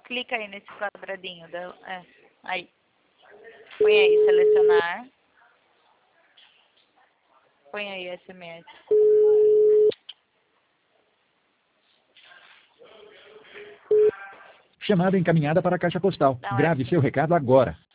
Clica aí nesse quadradinho. Aí. Põe aí, selecionar. Põe aí SMS. Chamada encaminhada para a caixa postal. Não, Grave seu recado agora.